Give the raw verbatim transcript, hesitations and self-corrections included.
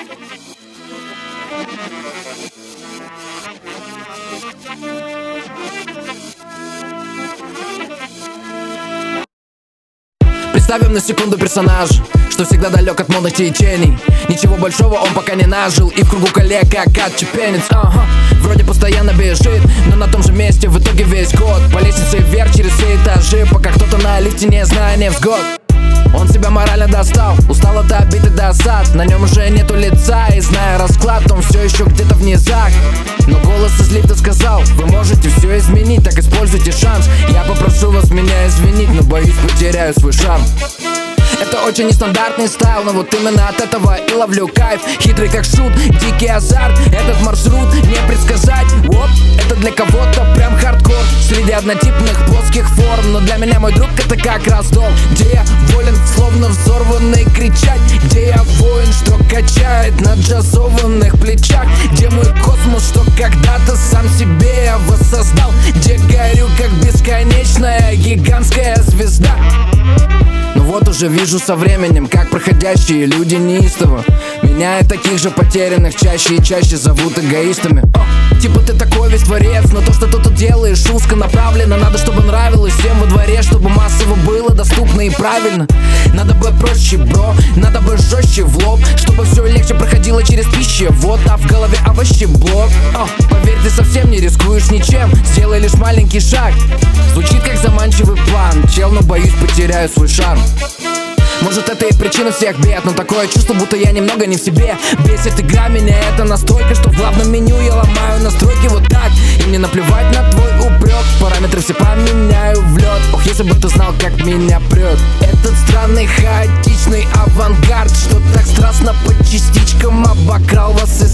Представим на секунду персонаж, что всегда далек от модных течений. Ничего большого он пока не нажил, и в кругу коллег как отчепенец. Ага. Вроде постоянно бежит, но на том же месте в итоге весь год. По лестнице вверх через все этажи, пока кто-то на лифте не зная невзгод. Он себя морально достал, устал от обид и досад. На нем уже нету лица, и зная расклад, он все еще где-то в низах. Но голос из лифта сказал: вы можете все изменить, так используйте шанс. Я попрошу вас меня извинить, но боюсь, потеряю свой шарм. Это очень нестандартный стайл, но вот именно от этого и ловлю кайф. Хитрый как шут, дикий азарт, этот маршрут не предсказать. Оп, это для кого-то прям хардкор среди однотипных плоских форм. Но для меня мой друг это как раз дом, где я волен, словно взорванный кричать. Где я воин, что качает на джазованных плечах. Где мой космос, что когда-то сам себе я воссоздал. Где горю как бесконечная гигантская звезда. Но вот уже вижу со временем, как проходящие люди неистово меняют таких же потерянных чаще и чаще зовут эгоистами. О, типа ты такой весь творец, но то, что ты тут делаешь, узко направлено. Надо, чтобы нравилось всем во дворе, чтобы массово было доступно и правильно. Надо быть проще, бро, надо быть жестче в лоб, чтобы все легче проходило через пищевод, а в голове овощеблок. О, поверь, ты совсем не рискуешь ничем, сделай лишь маленький шаг. Звучит как заманчивый план, чел, но боюсь, потеряю свой шарм. Может, это и причина всех бед, но такое чувство, будто я немного не в себе. Бесит игра меня это настолько, что в главном меню я ломаю настройки вот так. И мне наплевать на твой упрек, параметры все поменяю в лед. Ох, если бы ты знал, как меня прет этот странный хаотичный авангард, что так страстно по частичкам обокрал вас